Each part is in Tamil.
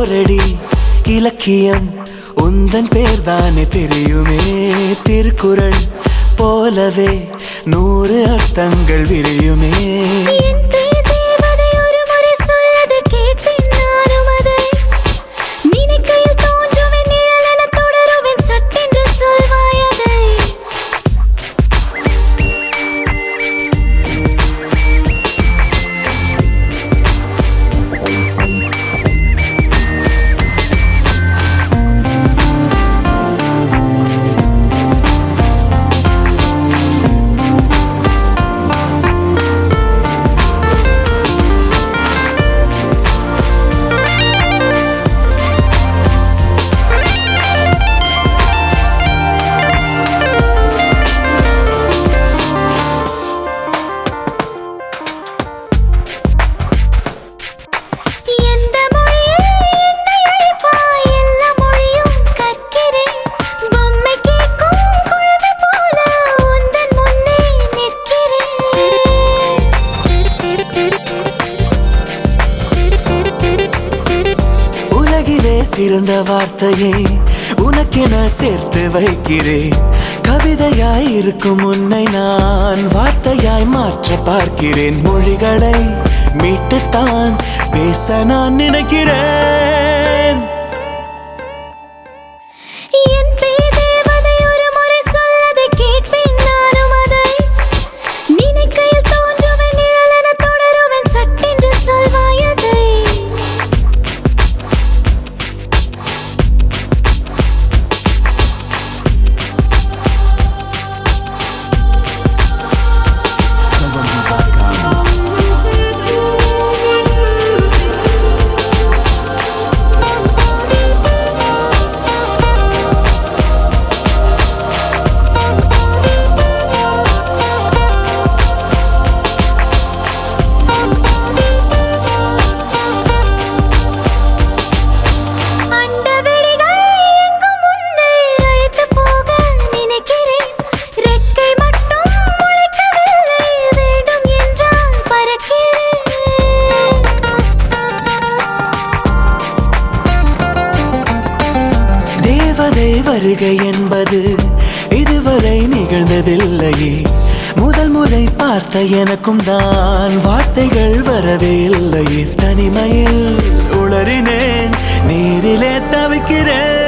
ஓரடி இலக்கியம் உந்தன் பேர்தானே தெரியுமே. திருக்குறள் போலவே 100 அர்த்தங்கள் விரியுமே. சிறந்த வார்த்தையை உனக்கென சேர்த்து வைக்கிறேன். கவிதையாய் இருக்கும் உன்னை நான் வார்த்தையாய் மாற்ற பார்க்கிறேன். மொழிகளை மீட்டுத்தான் பேச நான் நினைக்கிறேன். வருகை என்பது இதுவரை நிகழ்ந்ததில்லையே. முதல் முறை பார்த்த எனக்கும் தான் வார்த்தைகள் வரவே இல்லையே. தனிமையில் உளறினேன், நீரிலே தவிக்கிறேன்.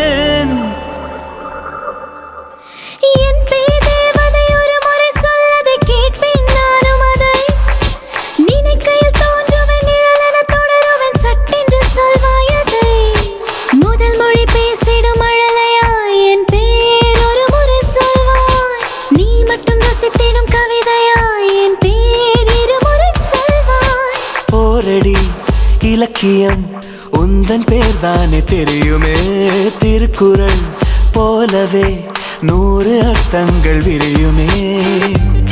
இலக்கியம் உந்தன் பேர்தானே தெரியுமே. திருக்குறள் போலவே 100 அர்த்தங்கள் விரியுமே.